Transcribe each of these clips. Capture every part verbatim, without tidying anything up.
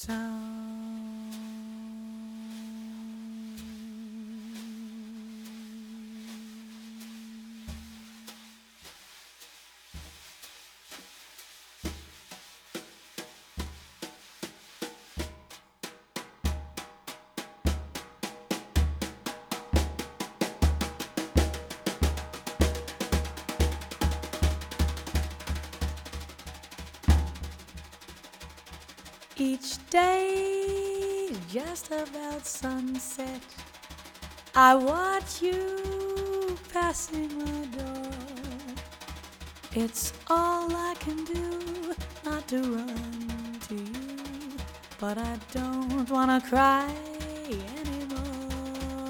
sound. Each day, just about sunset, I watch you passing my door. It's all I can do not to run to you, but I don't wanna cry anymore.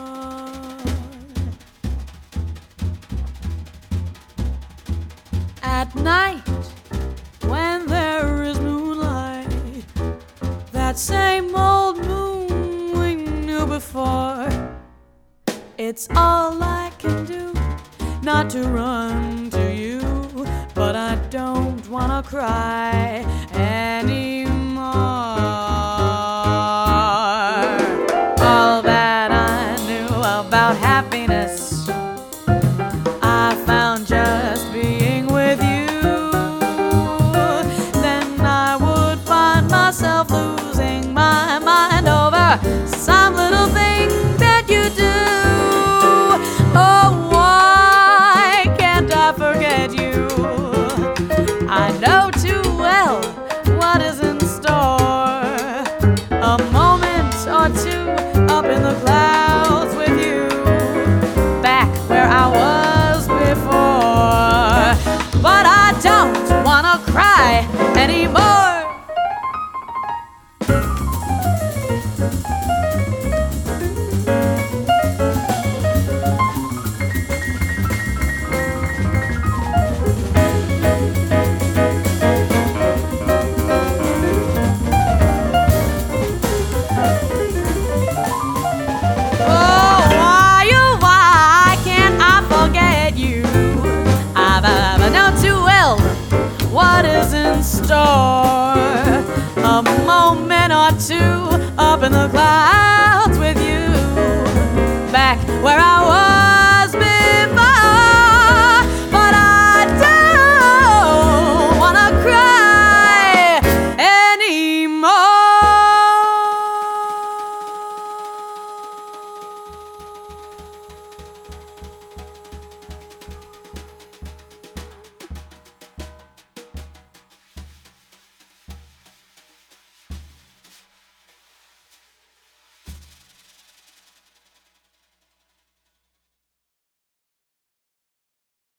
At night, when there is moonlight, that same old moon we knew before, it's all I can do not to run to you, but I don't wanna cry anymore. All that I knew about happiness I found just being with you. Then I would find myself losing my mind over some little thing that you do. Oh, why can't I forget you? I know too well what is in store. A moment or two up in the clouds with you, back where I was before. But I don't wanna cry anymore. What is in store? A moment or two up in the clouds.